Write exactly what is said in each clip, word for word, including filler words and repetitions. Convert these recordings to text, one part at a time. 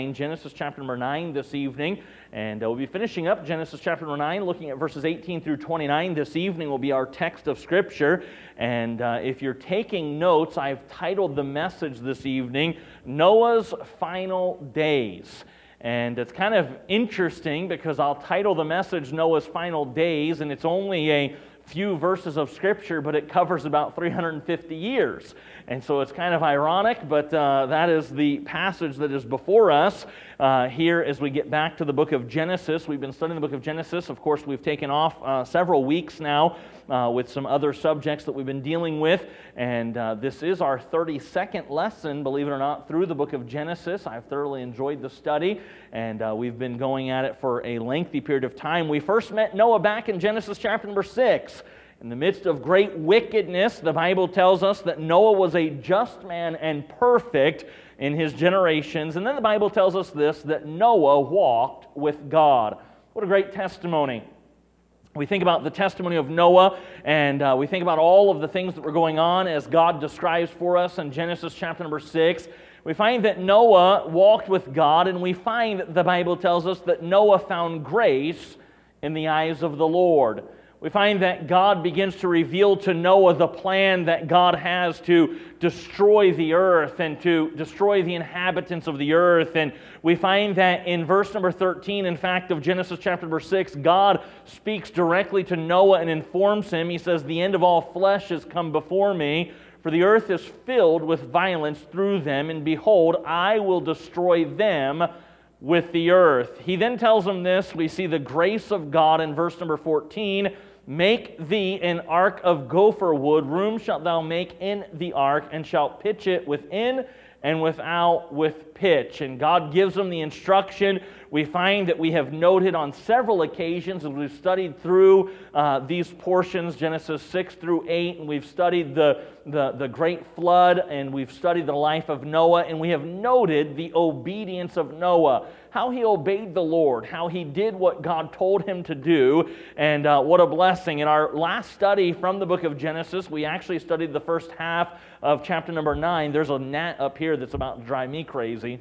Genesis chapter number nine this evening, and uh, we'll be finishing up Genesis chapter number nine, looking at verses eighteen through twenty-nine. This evening will be our text of Scripture, and uh, if you're taking notes, I've titled the message this evening, Noah's Final Days. And it's kind of interesting because I'll title the message Noah's Final Days, and it's only a few verses of Scripture, but it covers about three hundred fifty years. And so it's kind of ironic, but uh, that is the passage that is before us uh, here as we get back to the book of Genesis. We've been studying the book of Genesis. Of course, we've taken off uh, several weeks now uh, with some other subjects that we've been dealing with. And uh, this is our thirty-second lesson, believe it or not, through the book of Genesis. I've thoroughly enjoyed the study, and uh, we've been going at it for a lengthy period of time. We first met Noah back in Genesis chapter number six. In the midst of great wickedness, the Bible tells us that Noah was a just man and perfect in his generations. And then the Bible tells us this, that Noah walked with God. What a great testimony. We think about the testimony of Noah, and uh, we think about all of the things that were going on as God describes for us in Genesis chapter number six. We find that Noah walked with God, and we find that the Bible tells us that Noah found grace in the eyes of the Lord. We find that God begins to reveal to Noah the plan that God has to destroy the earth and to destroy the inhabitants of the earth. And we find that in verse number thirteen, in fact, of Genesis chapter number six, God speaks directly to Noah and informs him. He says, "The end of all flesh has come before me, for the earth is filled with violence through them, and behold, I will destroy them with the earth." He then tells him this. We see the grace of God in verse number fourteen. "Make thee an ark of gopher wood, room shalt thou make in the ark, and shalt pitch it within and without with pitch." And God gives them the instruction. We find that we have noted on several occasions as we've studied through uh, these portions, Genesis six through eight, and we've studied the, the, the great flood, and we've studied the life of Noah, and we have noted the obedience of Noah, how he obeyed the Lord, how he did what God told him to do, and uh, what a blessing. In our last study from the book of Genesis, we actually studied the first half of chapter number nine. There's a gnat up here that's about to drive me crazy.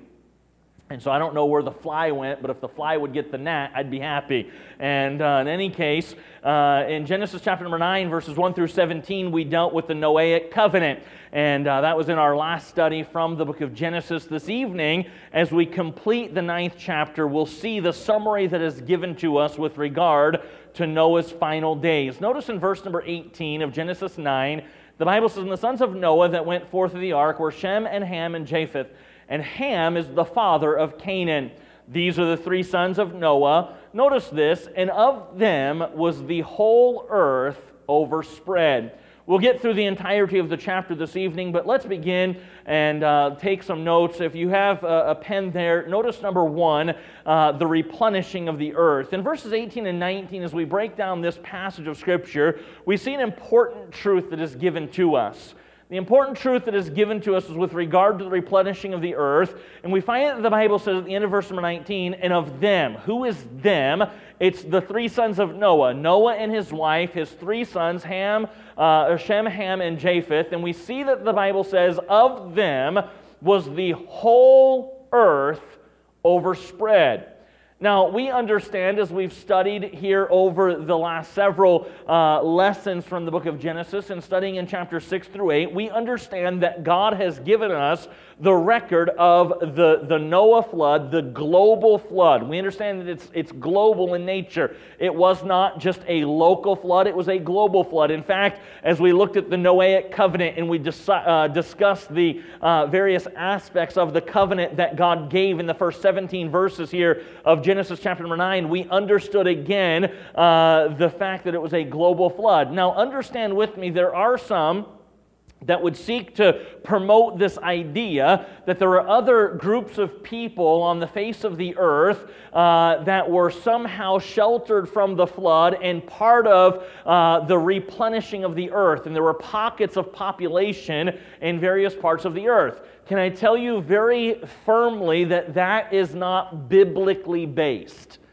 And so I don't know where the fly went, but if the fly would get the gnat, I'd be happy. And uh, in any case, uh, in Genesis chapter number nine, verses one through seventeen, we dealt with the Noahic covenant. And uh, that was in our last study from the book of Genesis. This evening, as we complete the ninth chapter, we'll see the summary that is given to us with regard to Noah's final days. Notice in verse number eighteen of Genesis nine, the Bible says, "And the sons of Noah that went forth of the ark were Shem and Ham and Japheth. And Ham is the father of Canaan. These are the three sons of Noah." Notice this, "and of them was the whole earth overspread." We'll get through the entirety of the chapter this evening, but let's begin and uh, take some notes. If you have a, a pen there, notice number one, uh, the replenishing of the earth. In verses eighteen and nineteen, as we break down this passage of Scripture, we see an important truth that is given to us. The important truth that is given to us is with regard to the replenishing of the earth. And we find that the Bible says at the end of verse number nineteen, "and of them." Who is them? It's the three sons of Noah. Noah and his wife, his three sons, Ham, uh, Shem, Ham, and Japheth. And we see that the Bible says, "of them was the whole earth overspread." Now, we understand, as we've studied here over the last several uh, lessons from the book of Genesis and studying in chapter six through eight, we understand that God has given us the record of the, the Noah flood, the global flood. We understand that it's, it's global in nature. It was not just a local flood, it was a global flood. In fact, as we looked at the Noahic covenant and we dis- uh, discussed the uh, various aspects of the covenant that God gave in the first seventeen verses here of Genesis chapter number nine, we understood again uh, the fact that it was a global flood. Now, understand with me, there are some that would seek to promote this idea that there are other groups of people on the face of the earth uh, that were somehow sheltered from the flood and part of uh, the replenishing of the earth. And there were pockets of population in various parts of the earth. Can I tell you very firmly that that is not biblically based?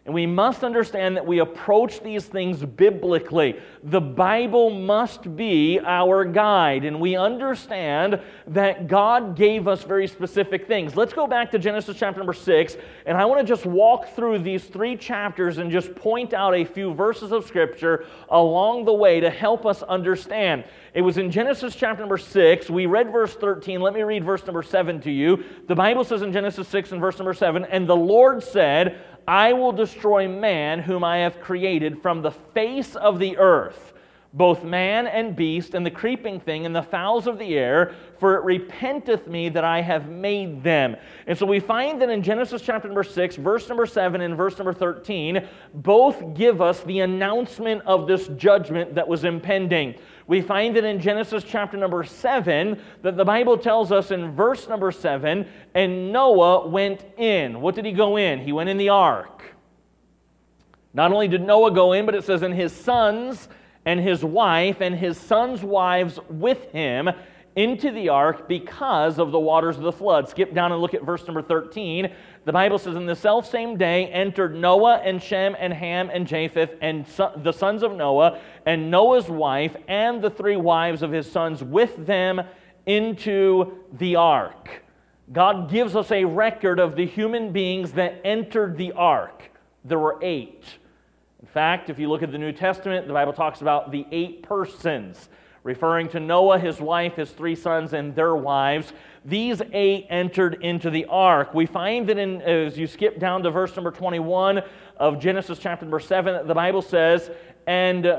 And we must understand that we approach these things biblically. The Bible must be our guide, and we understand that God gave us very specific things. Let's go back to Genesis chapter number six, and I want to just walk through these three chapters and just point out a few verses of Scripture along the way to help us understand. It was in Genesis chapter number six. We read verse thirteen. Let me read verse number seven to you. The Bible says in Genesis six and verse number seven, "And the Lord said, I will destroy man whom I have created from the face of the earth, both man and beast, and the creeping thing, and the fowls of the air, for it repenteth me that I have made them." And so we find that in Genesis chapter number six, verse number seven and verse number thirteen, both give us the announcement of this judgment that was impending. We find that in Genesis chapter number seven, that the Bible tells us in verse number seven, "And Noah went in." What did he go in? He went in the ark. Not only did Noah go in, but it says, "And his sons and his wife and his sons' wives with him into the ark because of the waters of the flood." Skip down and look at verse number thirteen. The Bible says, "In the selfsame day entered Noah and Shem and Ham and Japheth and so, the sons of Noah and Noah's wife and the three wives of his sons with them into the ark." God gives us a record of the human beings that entered the ark. There were eight. In fact, if you look at the New Testament, the Bible talks about the eight persons, referring to Noah, his wife, his three sons, and their wives. These eight entered into the ark. We find that in, as you skip down to verse number twenty-one of Genesis chapter number seven, the Bible says, "And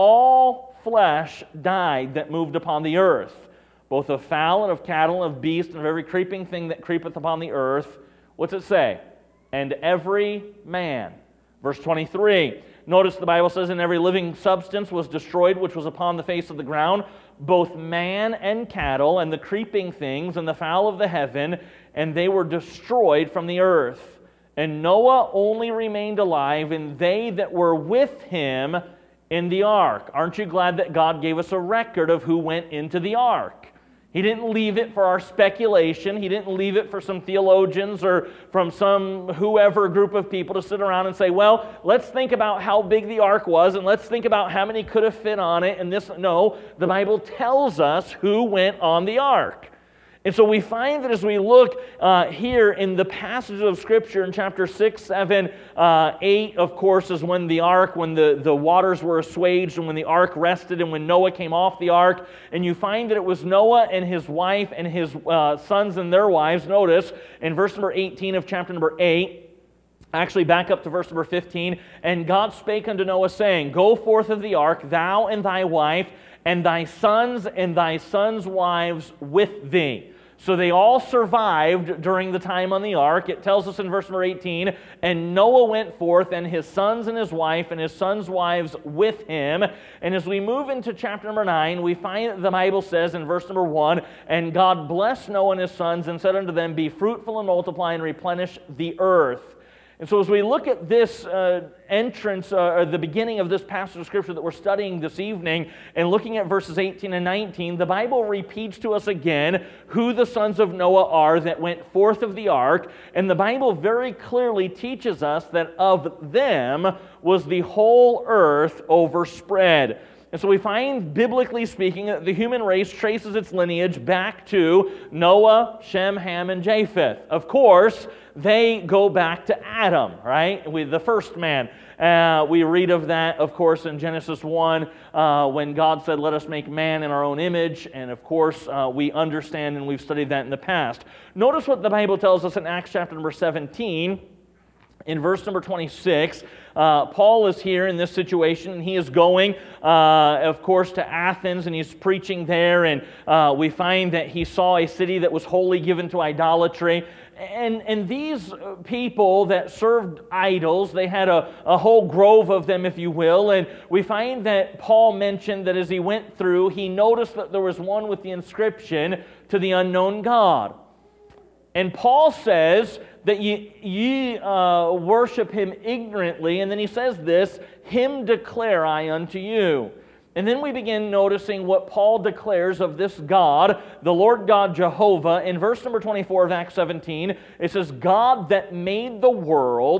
all flesh died that moved upon the earth, both of fowl and of cattle and of beast and of every creeping thing that creepeth upon the earth." What's it say? "And every man." Verse twenty-three. Notice the Bible says, "And every living substance was destroyed which was upon the face of the ground, both man and cattle, and the creeping things, and the fowl of the heaven, and they were destroyed from the earth. And Noah only remained alive, and they that were with him in the ark." Aren't you glad that God gave us a record of who went into the ark? He didn't leave it for our speculation. He didn't leave it for some theologians or from some whoever group of people to sit around and say, well, let's think about how big the ark was and let's think about how many could have fit on it. And this, no, the Bible tells us who went on the ark. And so we find that as we look uh, here in the passages of Scripture in chapter six, seven, uh, eight, of course, is when the ark, when the, the waters were assuaged and when the ark rested and when Noah came off the ark. And you find that it was Noah and his wife and his uh, sons and their wives. Notice in verse number eighteen of chapter number eight, actually back up to verse number fifteen, "And God spake unto Noah, saying, Go forth of the ark, thou and thy wife, and thy sons and thy sons' wives with thee." So they all survived during the time on the ark. It tells us in verse number eighteen, "And Noah went forth, and his sons and his wife, and his sons' wives with him." And as we move into chapter number nine, we find that the Bible says in verse number one, "And God blessed Noah and his sons, and said unto them, Be fruitful and multiply, and replenish the earth." And so as we look at this uh, entrance, uh, or the beginning of this passage of Scripture that we're studying this evening, and looking at verses eighteen and nineteen, the Bible repeats to us again who the sons of Noah are that went forth of the ark, and the Bible very clearly teaches us that of them was the whole earth overspread. And so we find, biblically speaking, that the human race traces its lineage back to Noah, Shem, Ham, and Japheth. Of course, they go back to Adam, right? With the first man. Uh, we read of that, of course, in Genesis one, uh, when God said, "Let us make man in our own image." And of course, uh, we understand and we've studied that in the past. Notice what the Bible tells us in Acts chapter number seventeen. In verse number twenty-six, uh, Paul is here in this situation, and he is going, uh, of course, to Athens, and he's preaching there, and uh, we find that he saw a city that was wholly given to idolatry. And, and these people that served idols, they had a, a whole grove of them, if you will, and we find that Paul mentioned that as he went through, he noticed that there was one with the inscription, "To the unknown God." And Paul says that ye, ye uh, worship him ignorantly, and then he says this, "Him declare I unto you." And then we begin noticing what Paul declares of this God, the Lord God Jehovah. In verse number twenty-four of Acts seventeen, it says, "God that made the world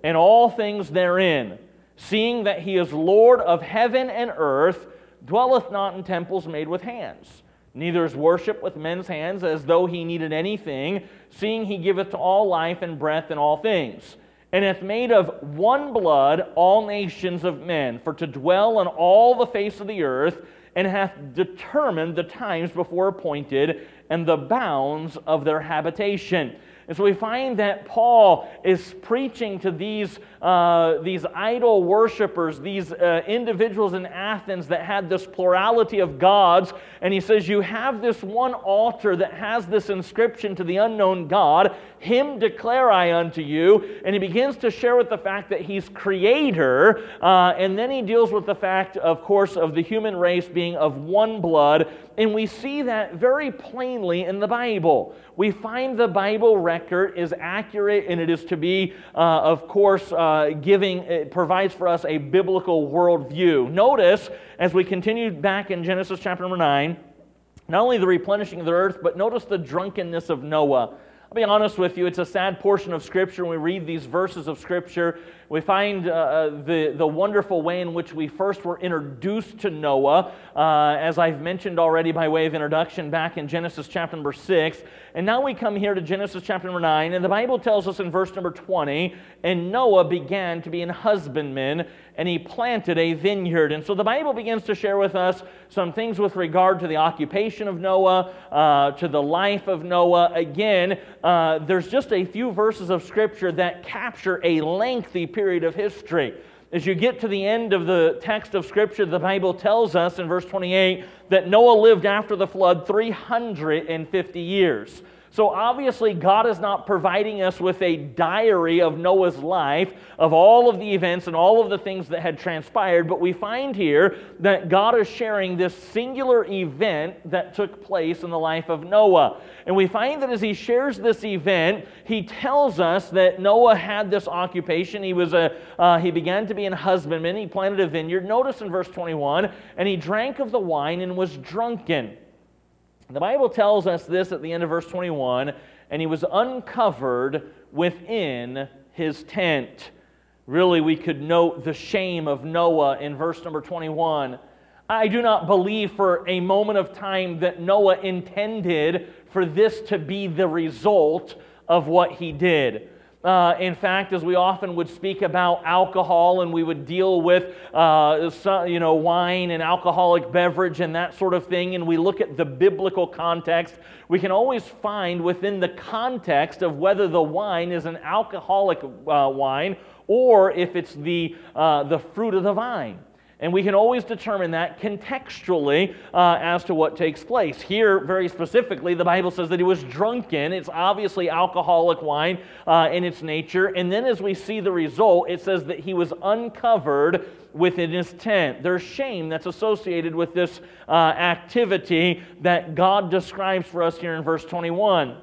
and all things therein, seeing that he is Lord of heaven and earth, dwelleth not in temples made with hands, neither is worship with men's hands, as though he needed anything, seeing he giveth to all life and breath and all things, and hath made of one blood all nations of men, for to dwell on all the face of the earth, and hath determined the times before appointed, and the bounds of their habitation. And so we find that Paul is preaching to these, uh, these idol worshipers, these uh, individuals in Athens that had this plurality of gods. And he says, you have this one altar that has this inscription to the unknown God. Him declare I unto you. And he begins to share with the fact that he's creator. Uh, and then he deals with the fact, of course, of the human race being of one blood. And we see that very plainly in the Bible. We find the Bible record is accurate, and it is to be, uh, of course, uh, giving, it provides for us a biblical worldview. Notice, as we continue back in Genesis chapter number nine, not only the replenishing of the earth, but notice the drunkenness of Noah. I'll be honest with you, it's a sad portion of Scripture. When we read these verses of Scripture, we find uh, the, the wonderful way in which we first were introduced to Noah, uh, as I've mentioned already by way of introduction back in Genesis chapter number six. And now we come here to Genesis chapter number nine, and the Bible tells us in verse number twenty, and Noah began to be an husbandman, and he planted a vineyard. And so the Bible begins to share with us some things with regard to the occupation of Noah, uh, to the life of Noah. Again, uh, there's just a few verses of Scripture that capture a lengthy period of history. As you get to the end of the text of Scripture, the Bible tells us in verse twenty-eight that Noah lived after the flood three hundred fifty years. So obviously God is not providing us with a diary of Noah's life, of all of the events and all of the things that had transpired, but we find here that God is sharing this singular event that took place in the life of Noah. And we find that as he shares this event, he tells us that Noah had this occupation. He was a uh, he began to be an husbandman. He planted a vineyard. Notice in verse twenty-one, and he drank of the wine and was drunken. The Bible tells us this at the end of verse twenty-one, and he was uncovered within his tent. Really, we could note the shame of Noah in verse number twenty-one. I do not believe for a moment of time that Noah intended for this to be the result of what he did. Uh, in fact, as we often would speak about alcohol, and we would deal with uh, some, you know, wine and alcoholic beverage and that sort of thing, and we look at the biblical context, we can always find within the context of whether the wine is an alcoholic uh, wine or if it's the uh, the fruit of the vine. And we can always determine that contextually uh, as to what takes place. Here, very specifically, the Bible says that he was drunken. It's obviously alcoholic wine uh, in its nature. And then as we see the result, it says that he was uncovered within his tent. There's shame that's associated with this uh, activity that God describes for us here in verse twenty-one.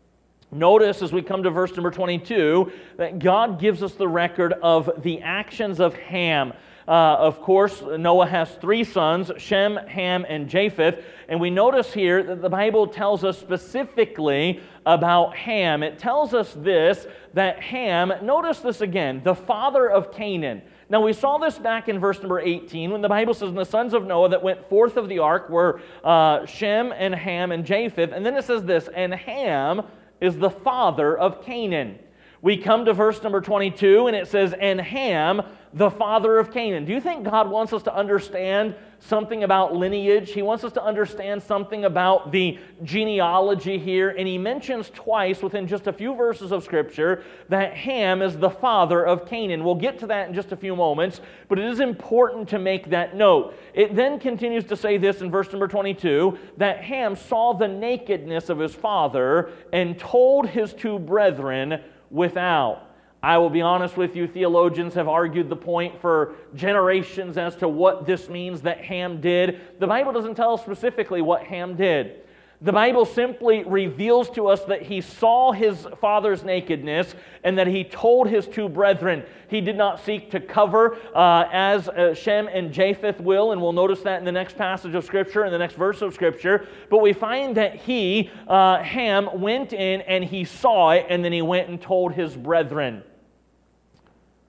Notice as we come to verse number twenty-two that God gives us the record of the actions of Ham. Uh, of course, Noah has three sons, Shem, Ham, and Japheth. And we notice here that the Bible tells us specifically about Ham. It tells us this, that Ham, notice this again, the father of Canaan. Now we saw this back in verse number eighteen when the Bible says, and the sons of Noah that went forth of the ark were uh, Shem and Ham and Japheth. And then it says this, and Ham is the father of Canaan. We come to verse number twenty-two, and it says, and Ham, the father of Canaan. Do you think God wants us to understand something about lineage? He wants us to understand something about the genealogy here, and he mentions twice within just a few verses of Scripture that Ham is the father of Canaan. We'll get to that in just a few moments, but it is important to make that note. It then continues to say this in verse number twenty-two, that Ham saw the nakedness of his father and told his two brethren without. I will be honest with you, theologians have argued the point for generations as to what this means that Ham did. The Bible doesn't tell us specifically what Ham did. The Bible simply reveals to us that he saw his father's nakedness and that he told his two brethren. He did not seek to cover uh, as uh, Shem and Japheth will, and we'll notice that in the next passage of Scripture, in the next verse of Scripture. But we find that he, uh, Ham, went in and he saw it, and then he went and told his brethren.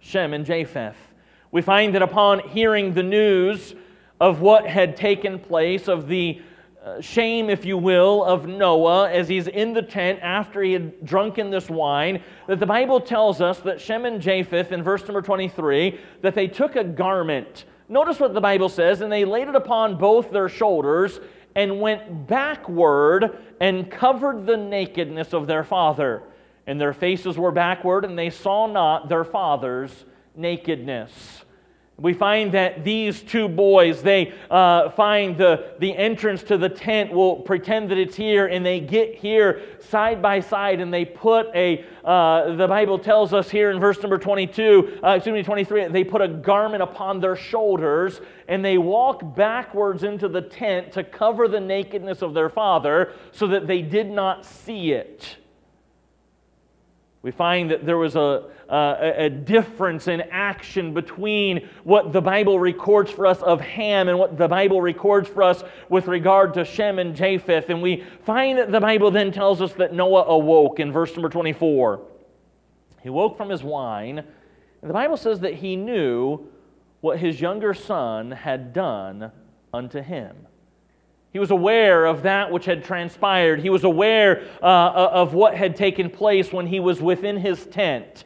Shem and Japheth. We find that upon hearing the news of what had taken place, of the uh, shame, if you will, of Noah as he's in the tent after he had drunken this wine, that the Bible tells us that Shem and Japheth, in verse number twenty-three, that they took a garment. Notice what the Bible says, and they laid it upon both their shoulders and went backward and covered the nakedness of their father. And their faces were backward, and they saw not their father's nakedness. We find that these two boys, they uh, find the, the entrance to the tent, will pretend that it's here, and they get here side by side, and they put a, uh, the Bible tells us here in verse number twenty-two, uh, excuse me, twenty-three, they put a garment upon their shoulders, and they walk backwards into the tent to cover the nakedness of their father so that they did not see it. We find that there was a, a, a difference in action between what the Bible records for us of Ham and what the Bible records for us with regard to Shem and Japheth. And we find that the Bible then tells us that Noah awoke in verse number twenty-four. He woke from his wine, and the Bible says that he knew what his younger son had done unto him. He was aware of that which had transpired. He was aware uh, of what had taken place when he was within his tent.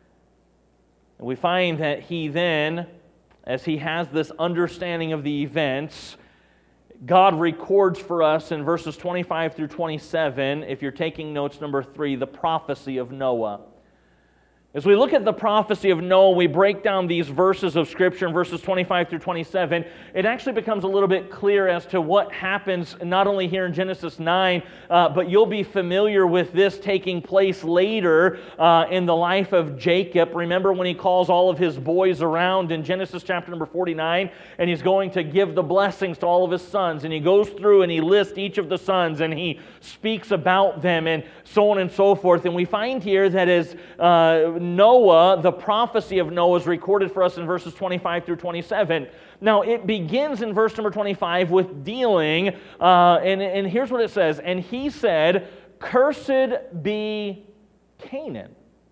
And we find that he then, as he has this understanding of the events, God records for us in verses twenty-five through twenty-seven, if you're taking notes, number three, the prophecy of Noah. As we look at the prophecy of Noah, we break down these verses of Scripture in verses twenty-five through twenty-seven, it actually becomes a little bit clear as to what happens not only here in Genesis nine, uh, but you'll be familiar with this taking place later uh, in the life of Jacob. Remember when he calls all of his boys around in Genesis chapter number forty-nine, and he's going to give the blessings to all of his sons, and he goes through and he lists each of the sons, and he speaks about them, and so on and so forth. And we find here that as uh, Noah, the prophecy of Noah is recorded for us in verses twenty-five through twenty-seven. Now, it begins in verse number twenty-five with dealing, uh, and, and here's what it says. And he said, "Cursed be Canaan.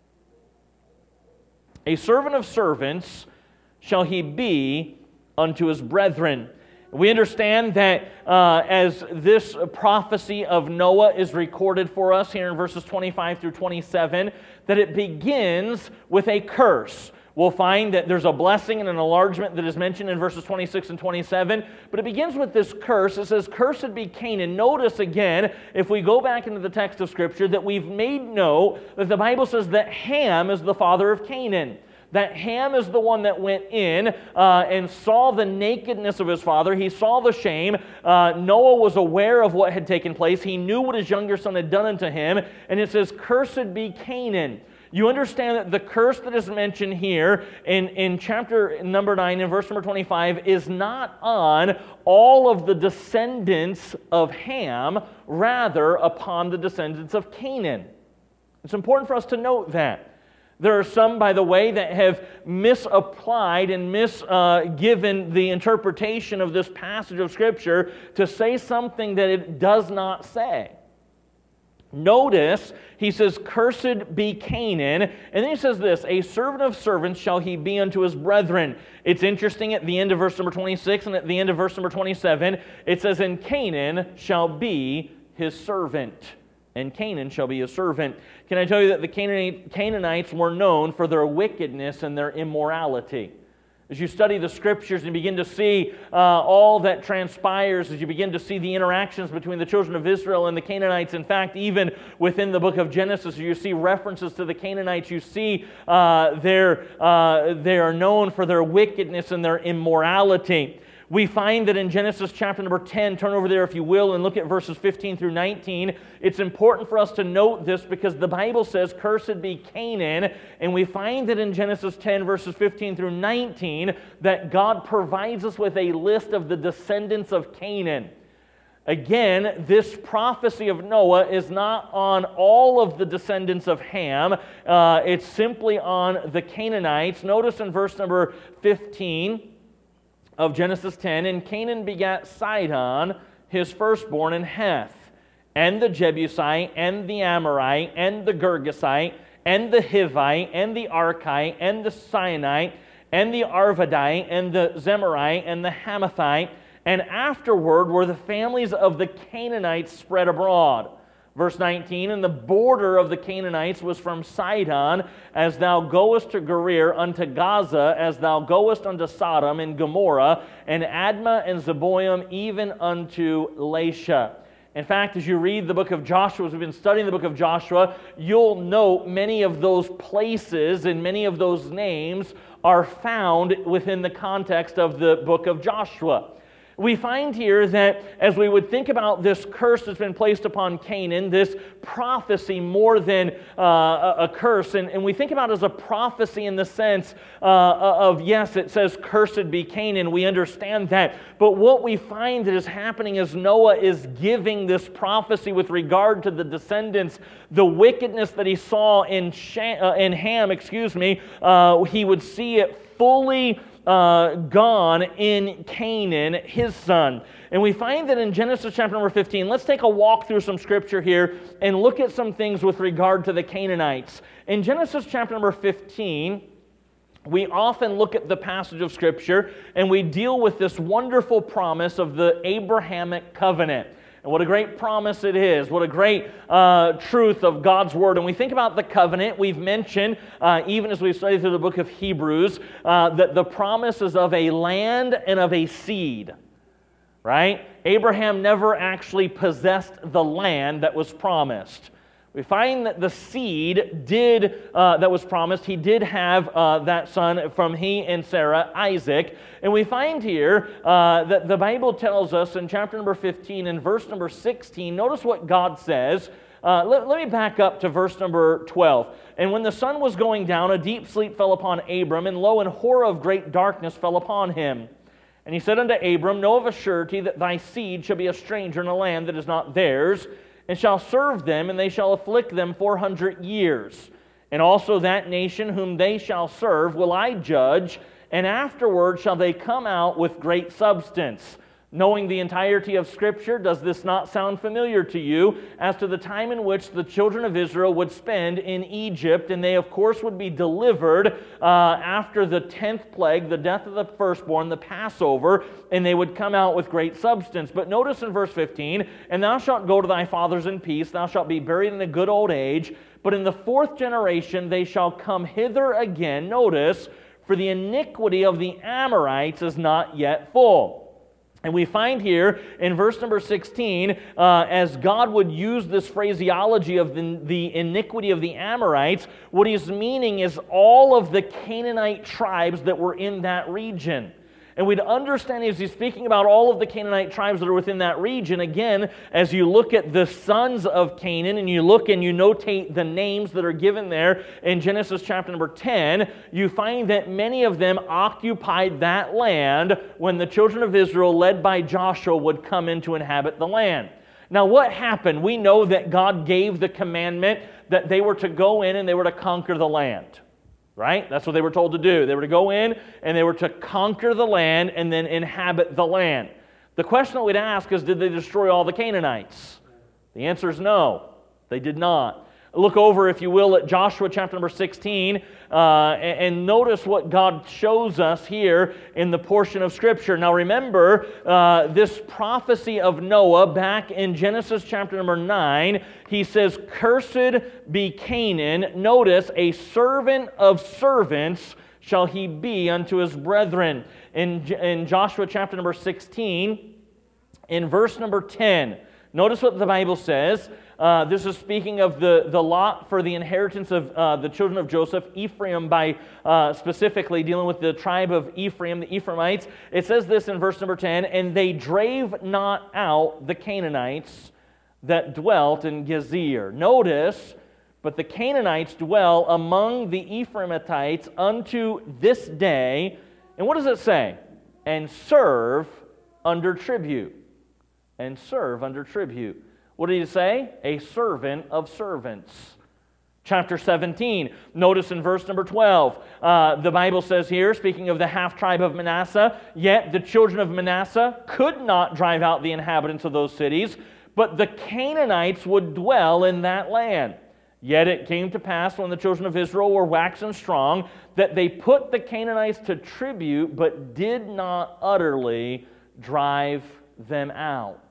A servant of servants shall he be unto his brethren." We understand that uh, as this prophecy of Noah is recorded for us here in verses twenty-five through twenty-seven, that it begins with a curse. We'll find that there's a blessing and an enlargement that is mentioned in verses twenty-six and twenty-seven, but it begins with this curse. It says, "Cursed be Canaan." Notice again, if we go back into the text of Scripture, that we've made note that the Bible says that Ham is the father of Canaan. That Ham is the one that went in uh, and saw the nakedness of his father. He saw the shame. Uh, Noah was aware of what had taken place. He knew what his younger son had done unto him. And it says, "Cursed be Canaan." You understand that the curse that is mentioned here in, in chapter number nine, in verse number twenty-five, is not on all of the descendants of Ham, rather upon the descendants of Canaan. It's important for us to note that. There are some, by the way, that have misapplied and misgiven uh, the interpretation of this passage of Scripture to say something that it does not say. Notice, he says, "Cursed be Canaan," and then he says this, "A servant of servants shall he be unto his brethren." It's interesting, at the end of verse number twenty-six and at the end of verse number twenty-seven, it says, "And Canaan shall be his servant." And Canaan shall be his servant. Can I tell you that the Canaanites were known for their wickedness and their immorality? As you study the Scriptures and begin to see uh, all that transpires, as you begin to see the interactions between the children of Israel and the Canaanites, in fact, even within the book of Genesis, you see references to the Canaanites. You see uh, they're, uh, they are known for their wickedness and their immorality. We find that in Genesis chapter number ten, turn over there if you will, and look at verses fifteen through nineteen. It's important for us to note this because the Bible says, "Cursed be Canaan," and we find that in Genesis ten, verses fifteen through nineteen, that God provides us with a list of the descendants of Canaan. Again, this prophecy of Noah is not on all of the descendants of Ham. Uh, it's simply on the Canaanites. Notice in verse number fifteen, of Genesis ten, "And Canaan begat Sidon, his firstborn, and Heth, and the Jebusite, and the Amorite, and the Girgasite, and the Hivite, and the Archite, and the Sinite, and the Arvadite, and the Zemarite, and the Hamathite, and afterward were the families of the Canaanites spread abroad. Verse nineteen, and the border of the Canaanites was from Sidon, as thou goest to Gerar, unto Gaza, as thou goest unto Sodom and Gomorrah, and Admah and Zeboim, even unto Lasha. In fact, as you read the book of Joshua, as we've been studying the book of Joshua, you'll note many of those places and many of those names are found within the context of the book of Joshua. We find here that as we would think about this curse that's been placed upon Canaan, this prophecy more than uh, a, a curse, and, and we think about it as a prophecy in the sense uh, of, yes, it says, cursed be Canaan, we understand that, but what we find that is happening is Noah is giving this prophecy with regard to the descendants, the wickedness that he saw in, Shem, uh, in Ham, excuse me, uh, he would see it fully Uh, gone in Canaan, his son. And we find that in Genesis chapter number fifteen, let's take a walk through some scripture here and look at some things with regard to the Canaanites. In Genesis chapter number fifteen, we often look at the passage of scripture and we deal with this wonderful promise of the Abrahamic covenant. And what a great promise it is. What a great uh, truth of God's Word. And we think about the covenant. We've mentioned, uh, even as we study through the book of Hebrews, uh, that the promise is of a land and of a seed. Right? Abraham never actually possessed the land that was promised. We find that the seed did uh, that was promised, he did have uh, that son from he and Sarah, Isaac. And we find here uh, that the Bible tells us in chapter number fifteen and verse number sixteen, notice what God says. Uh, let, let me back up to verse number twelve. And when the sun was going down, a deep sleep fell upon Abram, and lo, an horror of great darkness fell upon him. And he said unto Abram, know of a surety that thy seed shall be a stranger in a land that is not theirs, and shall serve them, and they shall afflict them four hundred years. And also that nation whom they shall serve will I judge, and afterward shall they come out with great substance. Knowing the entirety of Scripture, does this not sound familiar to you as to the time in which the children of Israel would spend in Egypt, and they of course would be delivered uh, after the tenth plague, the death of the firstborn, the Passover, and they would come out with great substance. But notice in verse fifteen, and thou shalt go to thy fathers in peace, thou shalt be buried in a good old age, but in the fourth generation they shall come hither again. Notice, for the iniquity of the Amorites is not yet full. And we find here in verse number sixteen, uh, as God would use this phraseology of the, the iniquity of the Amorites, what he's meaning is all of the Canaanite tribes that were in that region. And we'd understand as he's speaking about all of the Canaanite tribes that are within that region, again, as you look at the sons of Canaan and you look and you notate the names that are given there in Genesis chapter number ten, you find that many of them occupied that land when the children of Israel, led by Joshua, would come in to inhabit the land. Now what happened? We know that God gave the commandment that they were to go in and they were to conquer the land. Right? That's what they were told to do. They were to go in and they were to conquer the land and then inhabit the land. The question that we'd ask is, did they destroy all the Canaanites? The answer is no, they did not. Look over, if you will, at Joshua chapter number sixteen uh, and, and notice what God shows us here in the portion of Scripture. Now remember, uh, this prophecy of Noah back in Genesis chapter number nine, he says, cursed be Canaan. Notice, a servant of servants shall he be unto his brethren. In, in Joshua chapter number sixteen, in verse number ten, notice what the Bible says. Uh, this is speaking of the, the lot for the inheritance of uh, the children of Joseph, Ephraim, by uh, specifically dealing with the tribe of Ephraim, the Ephraimites. It says this in verse number ten, and they drave not out the Canaanites that dwelt in Gezer. Notice, but the Canaanites dwell among the Ephraimites unto this day. And what does it say? And serve under tribute. And serve under tribute. What did he say? A servant of servants. Chapter seventeen, notice in verse number twelve, uh, the Bible says here, speaking of the half-tribe of Manasseh, yet the children of Manasseh could not drive out the inhabitants of those cities, but the Canaanites would dwell in that land. Yet it came to pass when the children of Israel were waxen strong that they put the Canaanites to tribute, but did not utterly drive them out.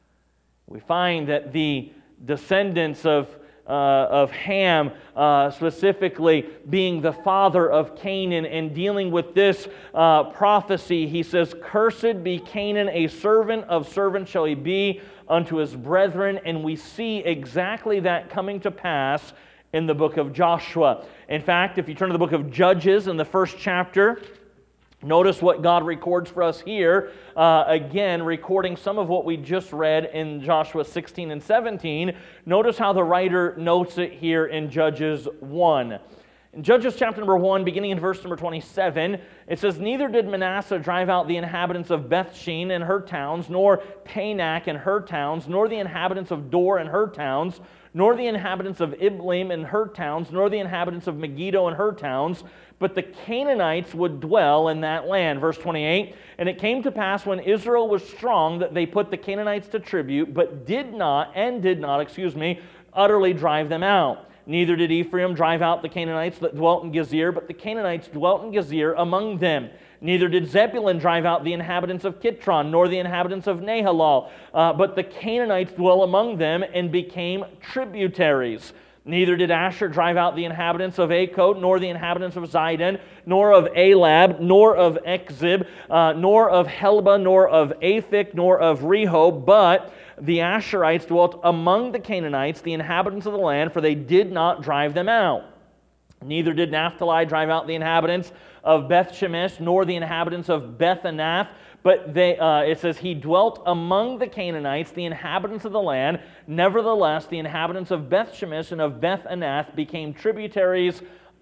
We find that the descendants of Uh, of Ham, uh, specifically being the father of Canaan, and dealing with this uh, prophecy, he says, "Cursed be Canaan, a servant of servants shall he be unto his brethren." And we see exactly that coming to pass in the book of Joshua. In fact, if you turn to the book of Judges in the first chapter, notice what God records for us here, uh, again, recording some of what we just read in Joshua sixteen and seventeen. Notice how the writer notes it here in Judges one. In Judges chapter number one, beginning in verse number twenty-seven, it says, "Neither did Manasseh drive out the inhabitants of Bethshean and her towns, nor Taanach and her towns, nor the inhabitants of Dor and her towns, nor the inhabitants of Ibleam and her towns, nor the inhabitants of Megiddo and her towns, but the Canaanites would dwell in that land." Verse twenty-eight, "And it came to pass when Israel was strong that they put the Canaanites to tribute, but did not, and did not, excuse me, utterly drive them out. Neither did Ephraim drive out the Canaanites that dwelt in Gezer, but the Canaanites dwelt in Gezer among them. Neither did Zebulun drive out the inhabitants of Kitron, nor the inhabitants of Nahalal, uh, but the Canaanites dwell among them and became tributaries. Neither did Asher drive out the inhabitants of Akot, nor the inhabitants of Zidon, nor of Alab, nor of Ekzib, uh, nor of Helba, nor of Aphik, nor of Rehob, but the Asherites dwelt among the Canaanites, the inhabitants of the land, for they did not drive them out. Neither did Naphtali drive out the inhabitants of Beth-Shemesh, nor the inhabitants of Beth-Anath, but they, uh, it says, he dwelt among the Canaanites, the inhabitants of the land. Nevertheless, the inhabitants of Beth-Shemesh and of Beth-Anath became tributaries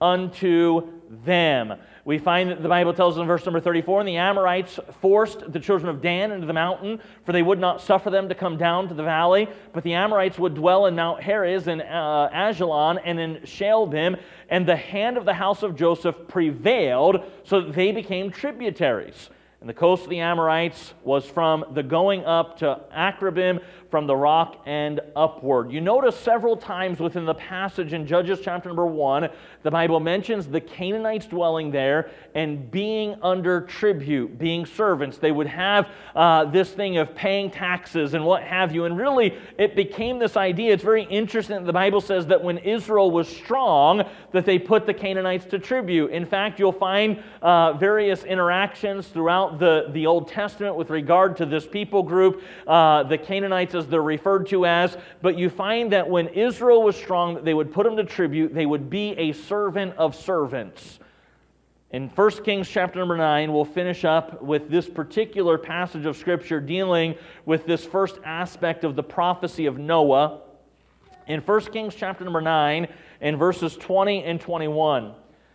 unto them." We find that the Bible tells us in verse number thirty-four, "And the Amorites forced the children of Dan into the mountain, for they would not suffer them to come down to the valley. But the Amorites would dwell in Mount Heres, and uh, Ajalon, and in Shalbim. And the hand of the house of Joseph prevailed, so that they became tributaries. And the coast of the Amorites was from the going up to Akrabim, from the rock and upward." You notice several times within the passage in Judges chapter number one, the Bible mentions the Canaanites dwelling there and being under tribute, being servants. They would have uh, this thing of paying taxes and what have you. And really, it became this idea. It's very interesting that the Bible says that when Israel was strong, that they put the Canaanites to tribute. In fact, you'll find uh, various interactions throughout the, the Old Testament with regard to this people group, uh, the Canaanites as they're referred to as, but you find that when Israel was strong, that they would put them to tribute. They would be a servant of servants. In First Kings chapter number nine, we'll finish up with this particular passage of Scripture dealing with this first aspect of the prophecy of Noah. In First Kings chapter number nine, in verses twenty and twenty-one.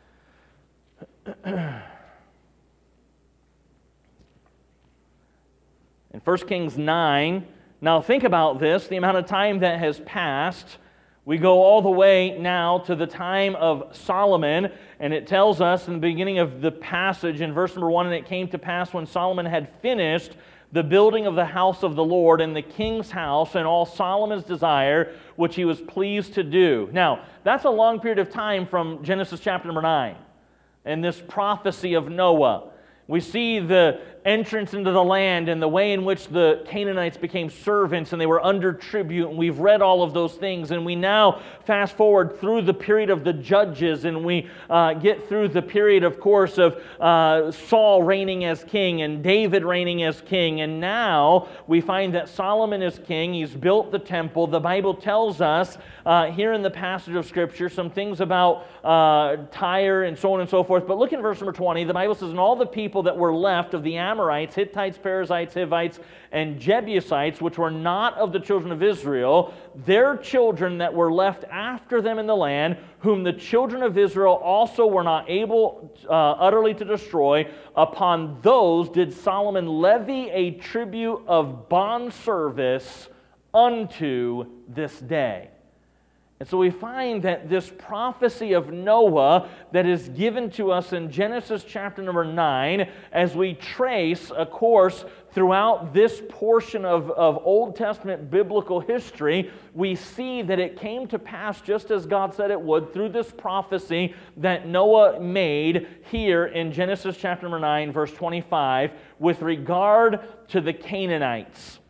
In First Kings nine, now think about this, the amount of time that has passed. We go all the way now to the time of Solomon, and it tells us in the beginning of the passage in verse number one, "And it came to pass when Solomon had finished the building of the house of the Lord and the king's house and all Solomon's desire, which he was pleased to do." Now, that's a long period of time from Genesis chapter number nine and this prophecy of Noah. We see the entrance into the land and the way in which the Canaanites became servants and they were under tribute, and we've read all of those things, and we now fast forward through the period of the judges, and we uh, get through the period, of course, of uh, Saul reigning as king and David reigning as king, and now we find that Solomon is king. He's built the temple. The Bible tells us uh, here in the passage of Scripture some things about uh, Tyre and so on and so forth, but look in verse number twenty. The Bible says, "And all the people that were left of the Amorites, Hittites, Perizzites, Hivites, and Jebusites, which were not of the children of Israel, their children that were left after them in the land, whom the children of Israel also were not able uh, utterly to destroy, upon those did Solomon levy a tribute of bondservice unto this day." And so we find that this prophecy of Noah that is given to us in Genesis chapter number nine, as we trace a course throughout this portion of, of Old Testament biblical history, we see that it came to pass just as God said it would through this prophecy that Noah made here in Genesis chapter number nine, verse twenty-five, with regard to the Canaanites.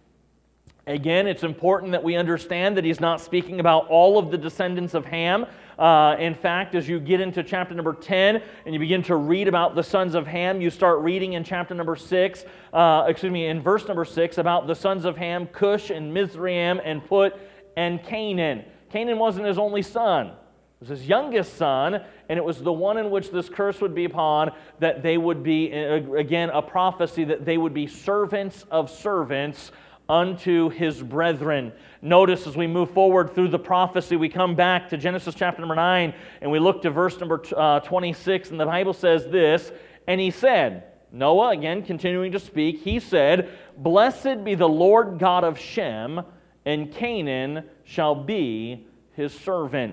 Again, it's important that we understand that he's not speaking about all of the descendants of Ham. Uh, in fact, as you get into chapter number ten and you begin to read about the sons of Ham, you start reading in chapter number six, uh, excuse me, in verse number six about the sons of Ham, Cush and Mizraim and Put and Canaan. Canaan wasn't his only son. It was his youngest son, and it was the one in which this curse would be upon, that they would be, again, a prophecy that they would be servants of servants unto his brethren. Notice as we move forward through the prophecy, we come back to Genesis chapter number nine, and we look to verse number uh, twenty-six, and the Bible says this, and he said, Noah, again continuing to speak, he said, Blessed be the Lord God of Shem, and Canaan shall be his servant.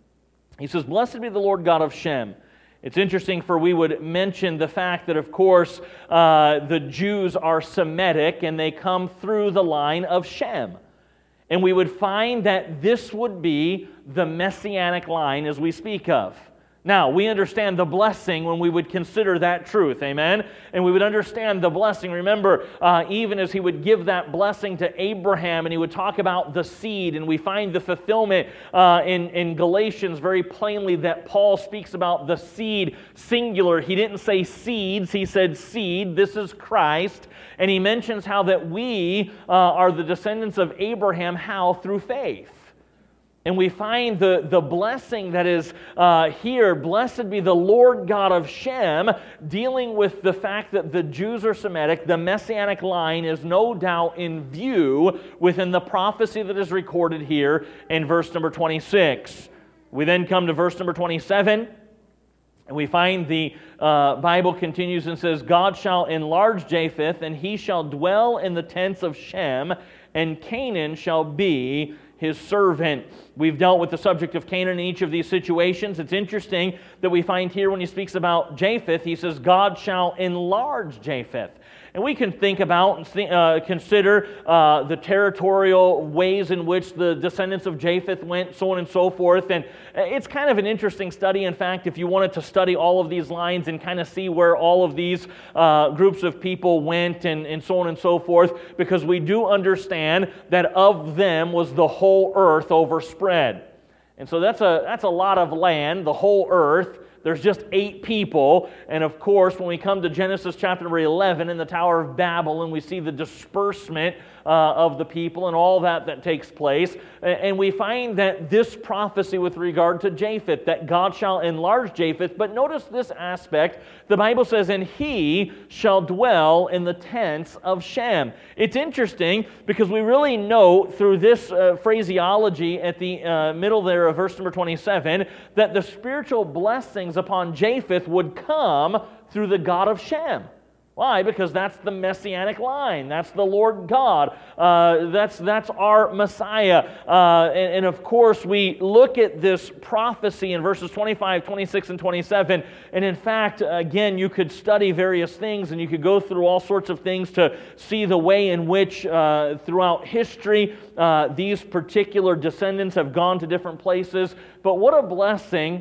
He says, Blessed be the Lord God of Shem. It's interesting, for we would mention the fact that, of course, uh, the Jews are Semitic and they come through the line of Shem. And we would find that this would be the messianic line as we speak of. Now, we understand the blessing when we would consider that truth, amen? And we would understand the blessing. Remember, uh, even as he would give that blessing to Abraham and he would talk about the seed, and we find the fulfillment uh, in, in Galatians very plainly that Paul speaks about the seed singular. He didn't say seeds, he said seed. This is Christ. And he mentions how that we uh, are the descendants of Abraham, how? Through faith. And we find the, the blessing that is uh, here, blessed be the Lord God of Shem, dealing with the fact that the Jews are Semitic. The messianic line is no doubt in view within the prophecy that is recorded here in verse number twenty-six. We then come to verse number twenty-seven, and we find the uh, Bible continues and says, God shall enlarge Japheth, and he shall dwell in the tents of Shem, and Canaan shall be his servant. We've dealt with the subject of Canaan in each of these situations. It's interesting that we find here when he speaks about Japheth, he says, God shall enlarge Japheth. And we can think about and think, uh, consider uh, the territorial ways in which the descendants of Japheth went, so on and so forth. And it's kind of an interesting study. In fact, if you wanted to study all of these lines and kind of see where all of these uh, groups of people went and, and so on and so forth, because we do understand that of them was the whole earth overspread. And so that's a, that's a lot of land, the whole earth. There's just eight people, and of course, when we come to Genesis chapter number eleven in the Tower of Babel, and we see the disbursement uh, of the people and all that that takes place, and we find that this prophecy with regard to Japheth, that God shall enlarge Japheth, but notice this aspect, the Bible says, and he shall dwell in the tents of Shem. It's interesting because we really know through this uh, phraseology at the uh, middle there of verse number twenty-seven that the spiritual blessings upon Japheth would come through the God of Shem. Why? Because that's the messianic line. That's the Lord God. Uh, that's, that's our Messiah. Uh, and, and of course, we look at this prophecy in verses twenty-five, twenty-six, and twenty-seven. And in fact, again, you could study various things and you could go through all sorts of things to see the way in which uh, throughout history uh, these particular descendants have gone to different places. But what a blessing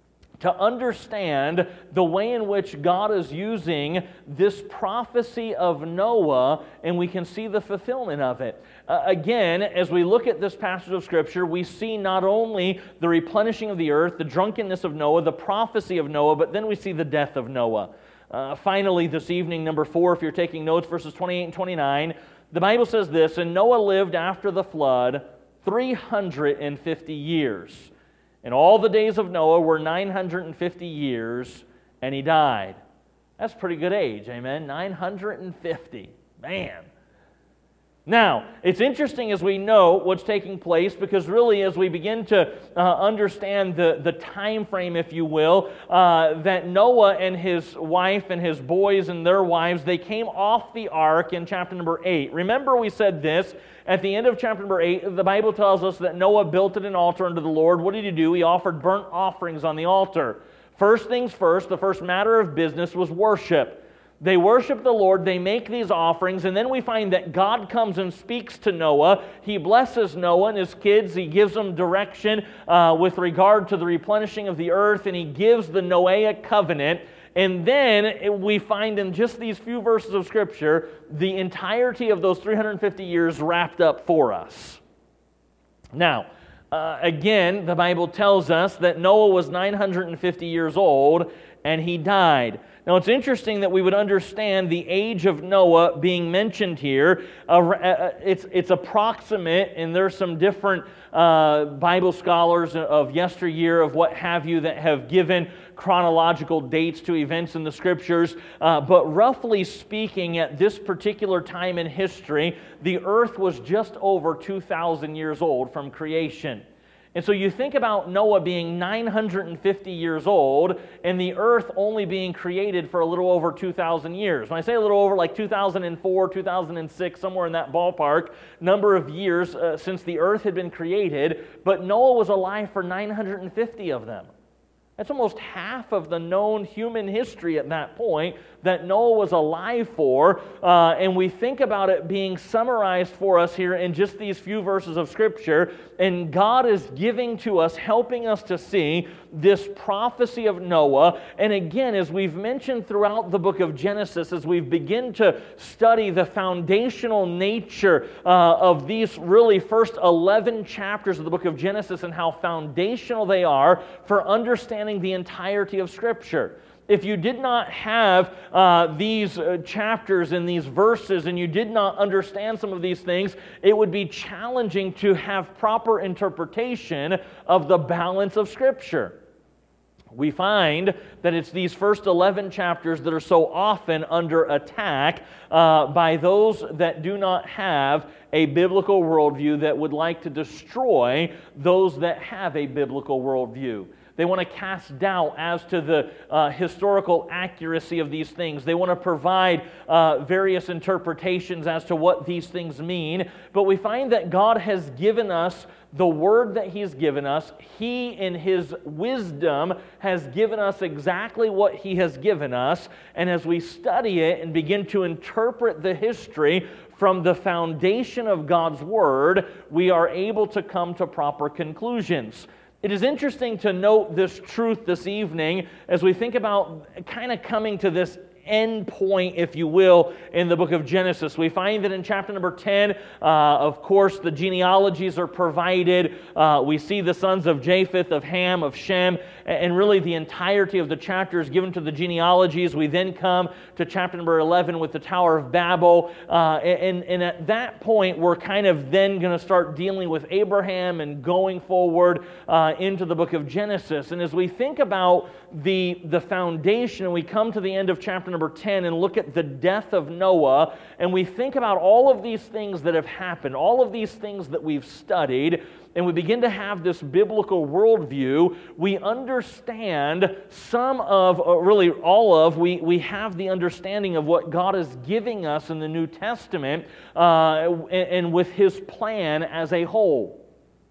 to understand the way in which God is using this prophecy of Noah, and we can see the fulfillment of it. Uh, again, as we look at this passage of Scripture, we see not only the replenishing of the earth, the drunkenness of Noah, the prophecy of Noah, but then we see the death of Noah. Uh, finally, this evening, number four, if you're taking notes, verses twenty-eight and twenty-nine, the Bible says this, and Noah lived after the flood three hundred fifty years. And all the days of Noah were nine hundred fifty years, and he died. That's a pretty good age, amen? nine hundred fifty. Man. Now, it's interesting as we know what's taking place, because really as we begin to uh, understand the, the time frame, if you will, uh, that Noah and his wife and his boys and their wives, they came off the ark in chapter number eight. Remember we said this, at the end of chapter number eight, the Bible tells us that Noah built an altar unto the Lord. What did he do? He offered burnt offerings on the altar. First things first, the first matter of business was worship. They worship the Lord, they make these offerings, and then we find that God comes and speaks to Noah. He blesses Noah and his kids. He gives them direction uh, with regard to the replenishing of the earth, and he gives the Noahic covenant. And then we find in just these few verses of Scripture the entirety of those three hundred fifty years wrapped up for us. Now, uh, again, the Bible tells us that Noah was nine hundred fifty years old, and he died. Now, it's interesting that we would understand the age of Noah being mentioned here. Uh, it's, it's approximate, and there's some different uh, Bible scholars of yesteryear, of what have you, that have given chronological dates to events in the Scriptures. Uh, but roughly speaking, at this particular time in history, the earth was just over two thousand years old from creation. And so you think about Noah being nine hundred fifty years old and the earth only being created for a little over two thousand years. When I say a little over, like two thousand four, two thousand six, somewhere in that ballpark, number of years uh, since the earth had been created, but Noah was alive for nine hundred fifty of them. That's almost half of the known human history at that point that Noah was alive for, uh, and we think about it being summarized for us here in just these few verses of Scripture, and God is giving to us, helping us to see this prophecy of Noah. And again, as we've mentioned throughout the book of Genesis, as we begin to study the foundational nature uh, of these really first eleven chapters of the book of Genesis and how foundational they are for understanding the entirety of Scripture. If you did not have uh, these uh, chapters and these verses, and you did not understand some of these things, it would be challenging to have proper interpretation of the balance of Scripture. We find that it's these first eleven chapters that are so often under attack uh, by those that do not have a biblical worldview, that would like to destroy those that have a biblical worldview. They want to cast doubt as to the uh, historical accuracy of these things. They want to provide uh, various interpretations as to what these things mean. But we find that God has given us the Word that He's given us. He, in His wisdom, has given us exactly what He has given us. And as we study it and begin to interpret the history from the foundation of God's Word, we are able to come to proper conclusions. It is interesting to note this truth this evening as we think about kind of coming to this end point, if you will, in the book of Genesis. We find that in chapter number ten, uh, of course, the genealogies are provided. Uh, we see the sons of Japheth, of Ham, of Shem, and really the entirety of the chapter is given to the genealogies. We then come to chapter number eleven with the Tower of Babel, uh, and, and at that point, we're kind of then going to start dealing with Abraham and going forward uh, into the book of Genesis. And as we think about the, the foundation, and we come to the end of chapter number ten and look at the death of Noah, and we think about all of these things that have happened, all of these things that we've studied, and we begin to have this biblical worldview, we understand some of, or really all of, we, we have the understanding of what God is giving us in the New Testament uh, and, and with His plan as a whole.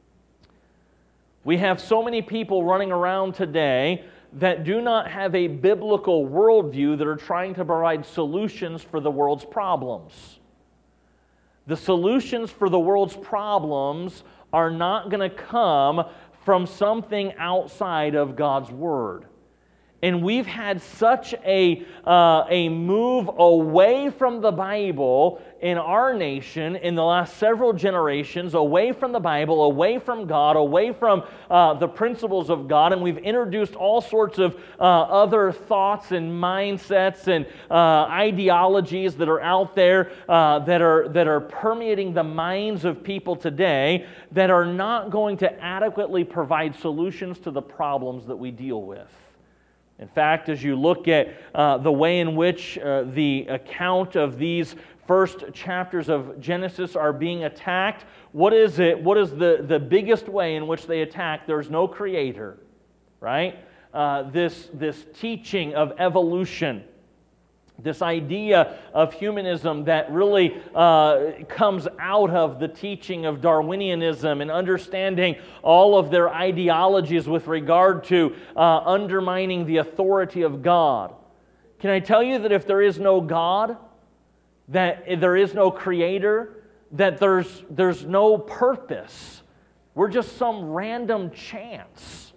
We have so many people running around today that do not have a biblical worldview that are trying to provide solutions for the world's problems. The solutions for the world's problems are not going to come from something outside of God's Word. And we've had such a, uh, a move away from the Bible in our nation in the last several generations, away from the Bible, away from God, away from uh, the principles of God, and we've introduced all sorts of uh, other thoughts and mindsets and uh, ideologies that are out there uh, that are, that are permeating the minds of people today that are not going to adequately provide solutions to the problems that we deal with. In fact, as you look at uh, the way in which uh, the account of these first chapters of Genesis are being attacked. What is it? What is the, the biggest way in which they attack? There's no creator, right? Uh, this, this teaching of evolution, this idea of humanism that really uh, comes out of the teaching of Darwinianism and understanding all of their ideologies with regard to uh, undermining the authority of God. Can I tell you that if there is no God, that there is no creator, that there's, there's no purpose? We're just some random chance.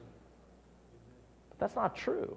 But that's not true.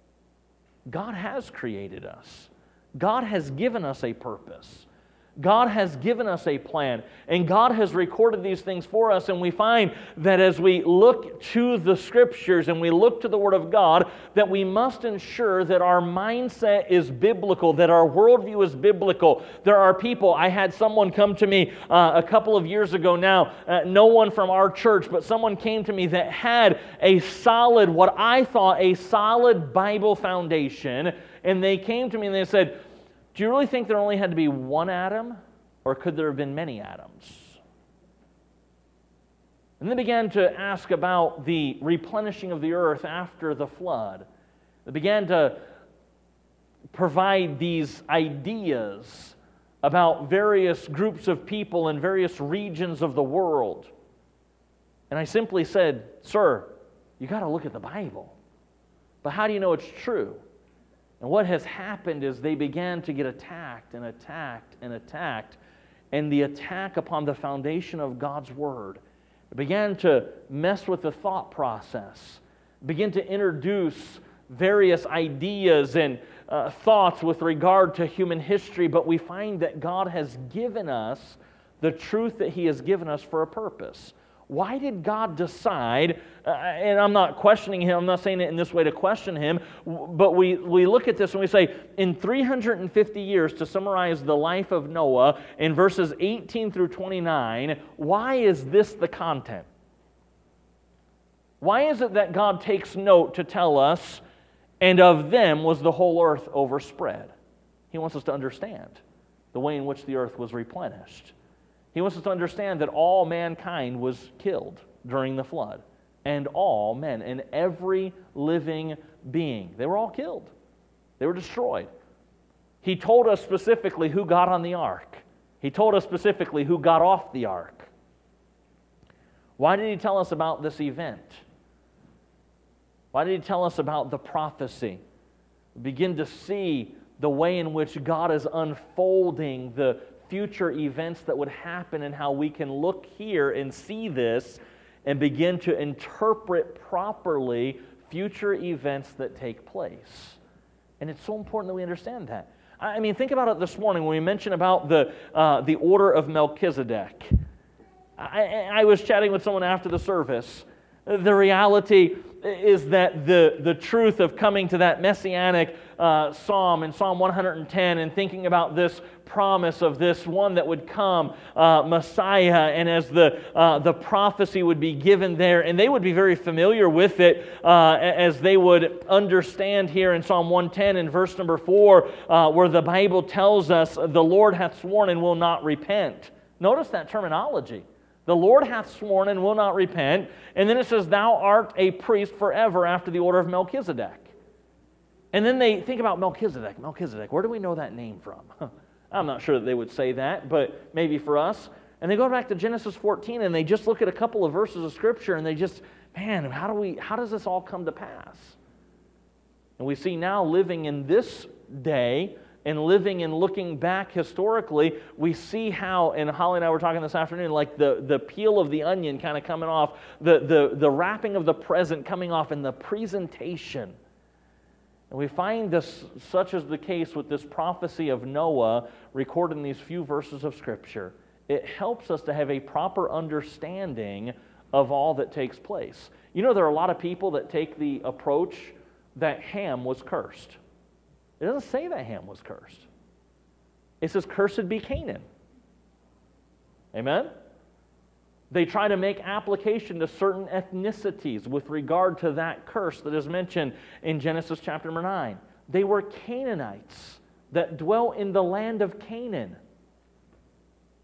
God has created us. God has given us a purpose. God has given us a plan, and God has recorded these things for us, and we find that as we look to the Scriptures and we look to the Word of God, that we must ensure that our mindset is biblical, that our worldview is biblical. There are people, I had someone come to me uh, a couple of years ago now, uh, no one from our church, but someone came to me that had a solid, what I thought a solid Bible foundation, and they came to me and they said, do you really think there only had to be one Adam, or could there have been many Adams? And they began to ask about the replenishing of the earth after the flood. They began to provide these ideas about various groups of people in various regions of the world. And I simply said, sir, you got to look at the Bible. But how do you know it's true? And what has happened is they began to get attacked and attacked and attacked. And the attack upon the foundation of God's Word began to mess with the thought process, begin to introduce various ideas and uh, thoughts with regard to human history. But we find that God has given us the truth that He has given us for a purpose. Why did God decide, uh, and I'm not questioning Him, I'm not saying it in this way to question Him, but we, we look at this and we say, in three hundred fifty years, to summarize the life of Noah, in verses eighteen through twenty-nine, why is this the content? Why is it that God takes note to tell us, and of them was the whole earth overspread? He wants us to understand the way in which the earth was replenished. He wants us to understand that all mankind was killed during the flood. And all men and every living being. They were all killed. They were destroyed. He told us specifically who got on the ark. He told us specifically who got off the ark. Why did He tell us about this event? Why did He tell us about the prophecy? We begin to see the way in which God is unfolding the future events that would happen and how we can look here and see this and begin to interpret properly future events that take place. And it's so important that we understand that. I mean, think about it this morning when we mentioned about the, uh, the order of Melchizedek. I, I was chatting with someone after the service. The reality is that the, the truth of coming to that messianic uh, psalm in Psalm one hundred ten and thinking about this promise of this one that would come, uh, Messiah, and as the, uh, the prophecy would be given there, and they would be very familiar with it uh, as they would understand here in Psalm one ten in verse number four, uh, where the Bible tells us, the Lord hath sworn and will not repent. Notice that terminology. The Lord hath sworn and will not repent. And then it says, thou art a priest forever after the order of Melchizedek. And then they think about Melchizedek. Melchizedek, where do we know that name from? I'm not sure that they would say that, but maybe for us. And they go back to Genesis fourteen and they just look at a couple of verses of Scripture and they just, man, how do we? How does this all come to pass? And we see now living in this day and living and looking back historically, we see how, and Holly and I were talking this afternoon, like the, the peel of the onion kind of coming off, the, the, the wrapping of the present coming off, and the presentation. And we find this, such as the case with this prophecy of Noah recorded in these few verses of Scripture. It helps us to have a proper understanding of all that takes place. You know, there are a lot of people that take the approach that Ham was cursed. It doesn't say that Ham was cursed. It says, cursed be Canaan. Amen? They try to make application to certain ethnicities with regard to that curse that is mentioned in Genesis chapter number nine. They were Canaanites that dwelt in the land of Canaan.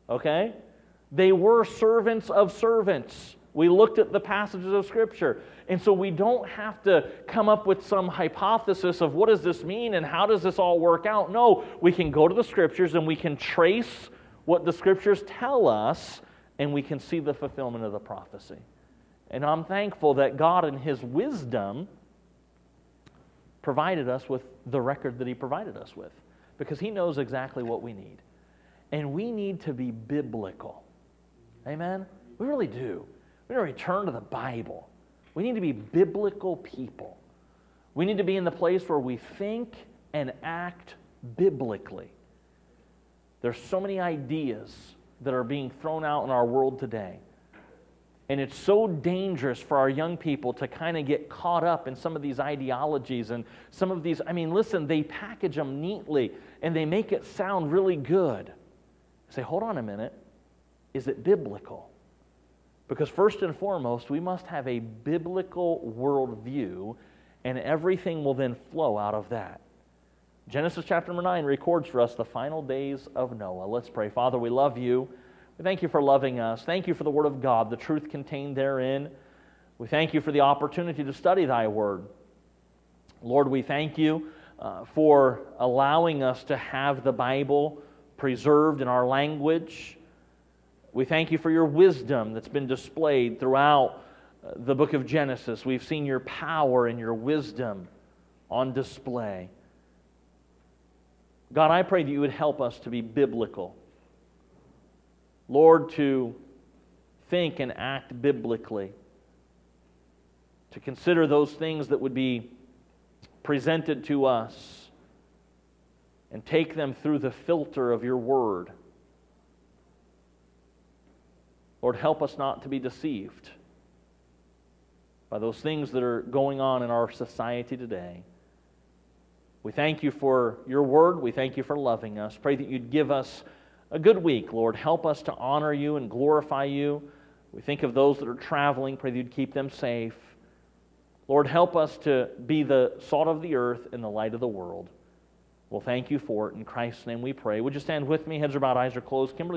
Okay? They were servants of servants. We looked at the passages of Scripture. And so we don't have to come up with some hypothesis of what does this mean and how does this all work out. No, we can go to the Scriptures and we can trace what the Scriptures tell us, and we can see the fulfillment of the prophecy. And I'm thankful that God in His wisdom provided us with the record that He provided us with, because He knows exactly what we need. And we need to be biblical. Amen? We really do. We need to return to the Bible. We need to be biblical people. We need to be in the place where we think and act biblically. There's so many ideas that are being thrown out in our world today. And it's so dangerous for our young people to kind of get caught up in some of these ideologies and some of these, I mean, listen, they package them neatly and they make it sound really good. Say, hold on a minute. Is it biblical? Because first and foremost, we must have a biblical worldview, and everything will then flow out of that. Genesis chapter number nine records for us the final days of Noah. Let's pray. Father, we love You. We thank You for loving us. Thank You for the Word of God, the truth contained therein. We thank You for the opportunity to study Thy Word. Lord, we thank You uh, for allowing us to have the Bible preserved in our language. We thank You for Your wisdom that's been displayed throughout the book of Genesis. We've seen Your power and Your wisdom on display. God, I pray that You would help us to be biblical. Lord, to think and act biblically. To consider those things that would be presented to us and take them through the filter of Your Word. Lord, help us not to be deceived by those things that are going on in our society today. We thank You for Your Word. We thank You for loving us. Pray that You'd give us a good week, Lord. Help us to honor You and glorify You. We think of those that are traveling. Pray that You'd keep them safe. Lord, help us to be the salt of the earth and the light of the world. Well, thank You for it. In Christ's name we pray. Would you stand with me? Heads are bowed, eyes are closed. Kimberly